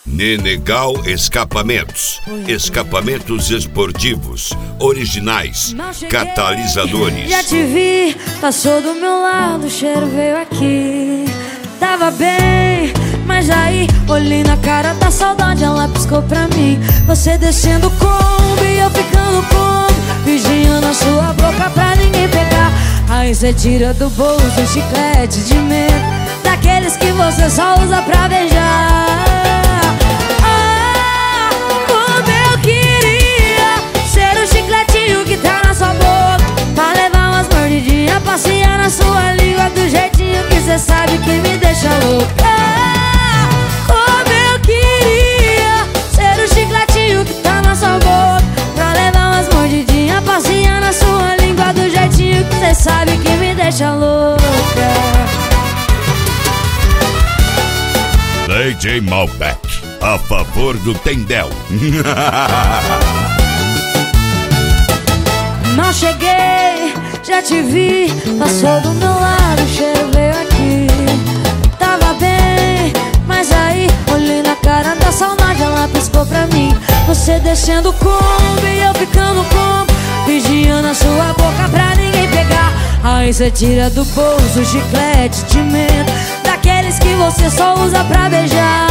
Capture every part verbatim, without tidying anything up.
Menegal Escapamentos. Escapamentos esportivos, originais, catalisadores. Já te vi, passou do meu lado, o cheiro veio aqui. Tava bem, mas aí olhei na cara da saudade, ela piscou pra mim. Você descendo Kombi e eu ficando Kombi, vigiando a sua boca pra ninguém pegar. Aí cê tira do bolso um chiclete de medo, daqueles que você só usa pra beijar. Ah, como eu queria ser o chicletinho que tá na sua boca, pra levar umas mordidinhas, passear na sua língua do jeitinho que cê sabe que me deixa louca. Ah, como eu queria ser o chicletinho que tá na sua boca, pra levar umas mordidinhas, passear na sua língua do jeitinho que cê sabe que me deixa louca. D J Malbec, a favor do Tendel. Mal cheguei, já te vi, passou do meu lado, o cheiro veio aqui. Tava bem, mas aí olhei na cara da saudade, ela piscou pra mim. Você descendo Kombi e eu ficando Kombi, vigiando a sua boca pra ninguém pegar. Aí cê tira do bolso o chiclete de menta, daqueles que você só usa pra beijar.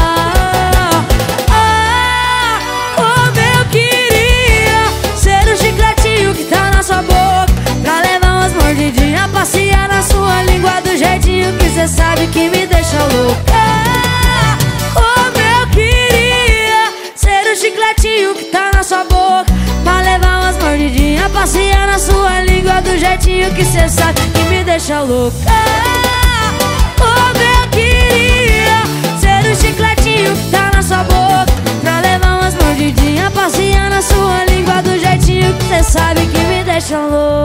Ah, como eu queria ser o chicletinho que tá na sua boca, pra levar umas mordidinhas, passear na sua língua do jeitinho que cê sabe que me deixa louca. Ah, como eu queria ser o chicletinho que tá na sua boca, pra levar umas mordidinhas, passear na sua língua do jeitinho que cê sabe que me deixa louca. Ah, como eu queria ser o chicletinho que tá na sua boca, pra levar umas mordidinhas, passear na sua língua do jeitinho que cê sabe que me deixa louca.